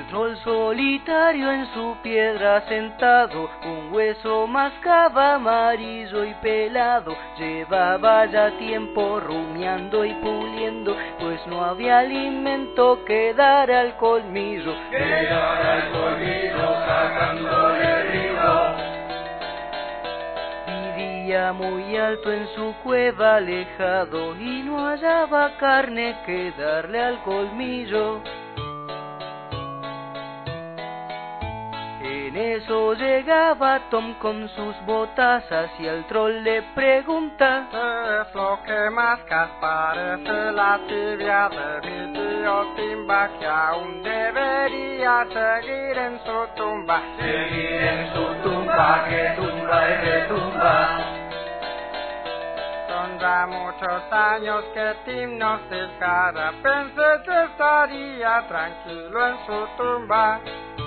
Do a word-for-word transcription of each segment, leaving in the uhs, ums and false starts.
troll solitario en su piedra sentado, un hueso mascaba amarillo y pelado. Llevaba ya tiempo rumiando y puliendo, pues no había alimento que dar al colmillo. Que dar al colmillo sacándole río. Vivía muy alto en su cueva alejado y no hallaba carne que darle al colmillo. En eso llegaba Tom con sus botazas y al troll le pregunta: ¿qué es lo que mascas? Parece la tibia de mi tío Timba, que aún debería seguir en su tumba. Seguir en su tumba, que tumba y retumba. Son ya muchos años que Tim nos descara, pensé que estaría tranquilo en su tumba.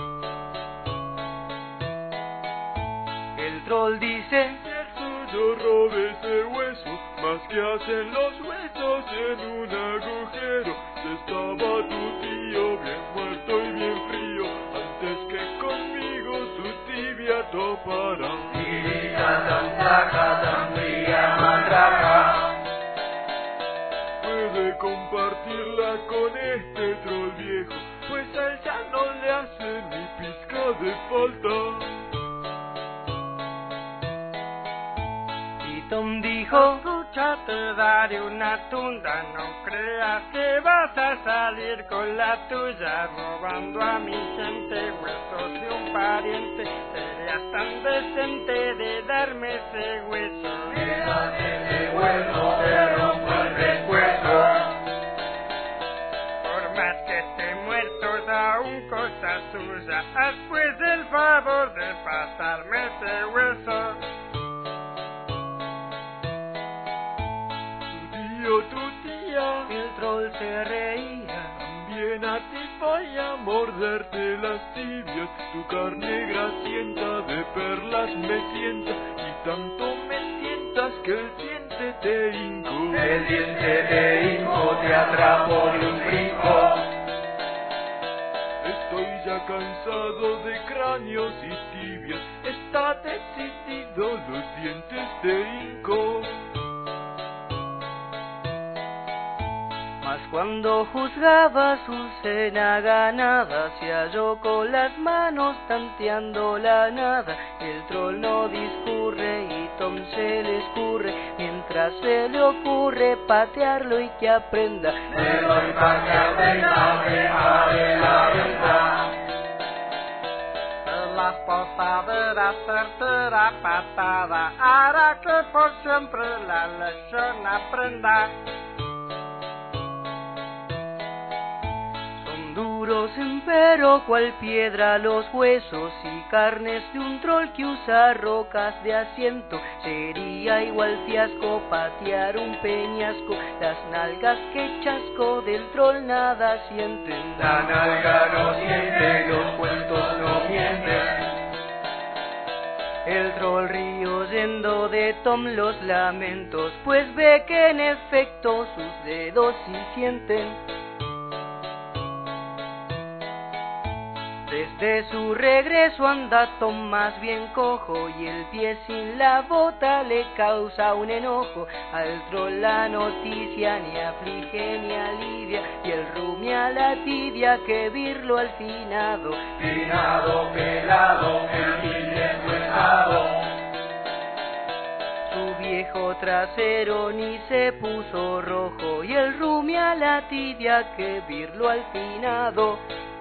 El troll dice: cierto, yo robé ese hueso, más que hacen los huesos en un agujero. Estaba tu tío bien muerto y bien frío, antes que conmigo su tibia topara. Tibia tan flaca, tan fría, matraca. Puede compartirla con este troll viejo, pues a él ya no le hace ni pizca de falta. Tom dijo: escucha, te daré una tunda, no creas que vas a salir con la tuya, robando a mi gente huesos de un pariente. Serías tan decente de darme ese hueso. Quédate ese hueso, te rompo el pescuezo. Por más que esté muerto, es aún cosa suya, haz pues el favor de pasarme ese hueso. Tu tía, el troll se reía: también a ti voy a morderte las tibias. Tu carne grasienta de perlas me sienta, y tanto me sientas que el diente te hinco. El diente te hinco, te atrapo de un brinco. Estoy ya cansado de cráneos y tibias, está decidido, los dientes te hinco. Mas cuando juzgaba su cena ganada, se halló con las manos tanteando la nada. El troll no discurre y Tom se le escurre, mientras se le ocurre patearlo y que aprenda. Me doy pa' que aprenda, dejaré la venta. En las posaderas tercera patada, hará que por siempre la lección aprenda. Duros empero cual piedra los huesos y carnes de un troll que usa rocas de asiento. Sería igual fiasco patear un peñasco, las nalgas que chasco del troll nada sienten. La nalga no siente, los cuentos no mienten. El troll ríe oyendo de Tom los lamentos, pues ve que en efecto sus dedos sí sienten. Desde su regreso anda Tom más bien cojo, y el pie sin la bota le causa un enojo. Al troll la noticia ni aflige ni alivia, y el rumia la tibia que virlo al finado. Finado, pelado, el fin deshuesado. Su viejo trasero ni se puso rojo, y el rumia la tibia que virlo al finado.